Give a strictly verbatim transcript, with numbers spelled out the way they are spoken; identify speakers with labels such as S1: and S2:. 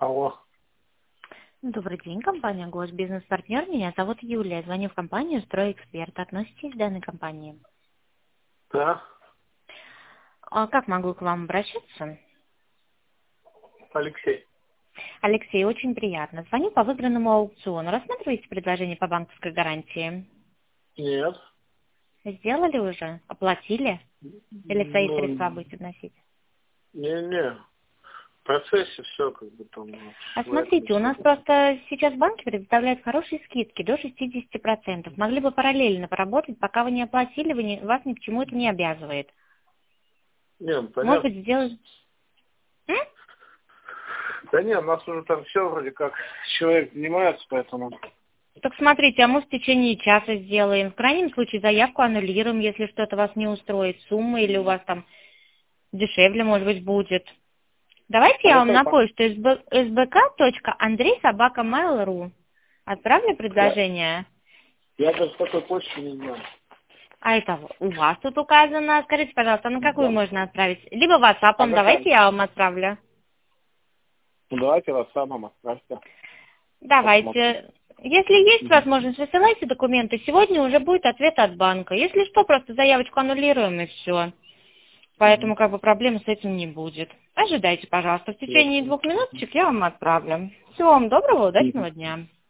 S1: Алло.
S2: Добрый день, компания Гош Бизнес-партнер. Меня зовут Юлия. Звоню в компанию «Стройэксперт». Относитесь к данной компании?
S1: Да,
S2: А как могу к вам обращаться?
S1: Алексей.
S2: Алексей, очень приятно. Звоню по выигранному аукциону. Рассматриваете предложение по банковской гарантии?
S1: Нет.
S2: Сделали уже? Оплатили? Или свои
S1: Ну,
S2: средства будете вносить?
S1: не-не. В процессе все как бы там.
S2: А
S1: в этом
S2: смотрите, у нас
S1: всё.
S2: просто сейчас банки предоставляют хорошие скидки до шестидесяти процентов. Могли бы параллельно поработать, пока вы не оплатили, вы не- вас ни к чему это не обязывает.
S1: Не, ну,
S2: Может
S1: понятно.
S2: быть, сделать... М?
S1: Да не, у нас уже там все вроде как человек занимается, поэтому.
S2: Так смотрите, а мы в течение часа сделаем. В крайнем случае заявку аннулируем, если что-то вас не устроит, сумма или у вас там дешевле, может быть, будет. Давайте я вам
S1: Хорошо,
S2: на
S1: пап.
S2: почту эс бэ ка точка андрей собака mail точка ру отправлю
S1: Я,
S2: предложение.
S1: я даже такой почты не знаю.
S2: А это у вас тут указано. Скажите, пожалуйста, на какую
S1: Да.
S2: можно отправить? Либо
S1: А
S2: WhatsApp,
S1: какая?
S2: давайте я вам отправлю.
S1: Ну давайте вас самым отправьте. Посмотрим.
S2: Давайте. Если есть
S1: Мгм.
S2: возможность, высылайте документы. Сегодня уже будет ответ от банка. Если что, просто заявочку аннулируем и все.
S1: Мгм.
S2: Поэтому как бы проблем с этим не будет. Ожидайте, пожалуйста. В течение
S1: Ясно.
S2: двух минуточек я вам отправлю. Всего вам доброго,
S1: Мгм.
S2: удачного дня.